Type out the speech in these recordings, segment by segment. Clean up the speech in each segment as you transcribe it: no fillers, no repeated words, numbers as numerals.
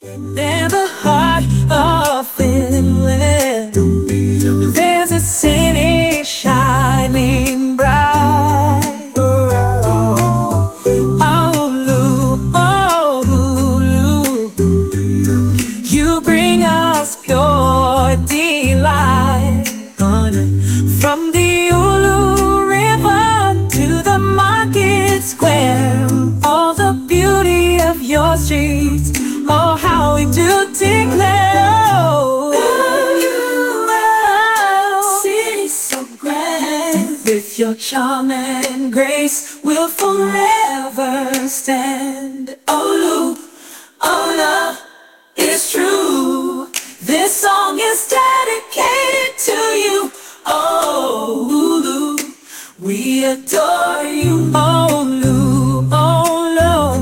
There's a heart of Finland. There's a city shining bright. Oh, Lulu, you bring us pure delight. From the Ulu River to the market square, all the beauty of your streets. Oh, how we do declare, oh, city so grand. With your charm and grace, we'll forever stand. Oh, Lu, oh, love is true. This song is dedicated to you. Oh, Lu, we adore you. Oh, Lu, oh, Lu,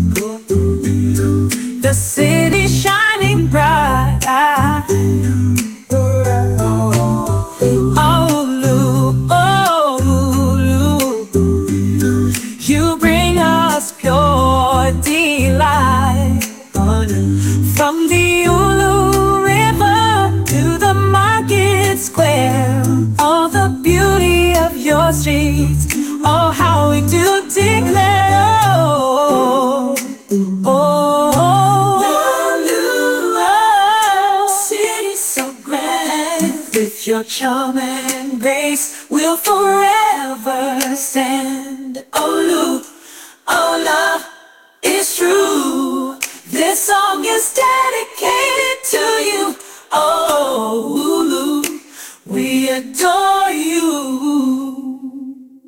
the city shining bright. Oh, Lu, you bring us pure delight. From the Ulu River to the market square, all the beauty of your streets. Oh, how we do declare, oh, city so grand. With your charm and grace, we'll forever stand.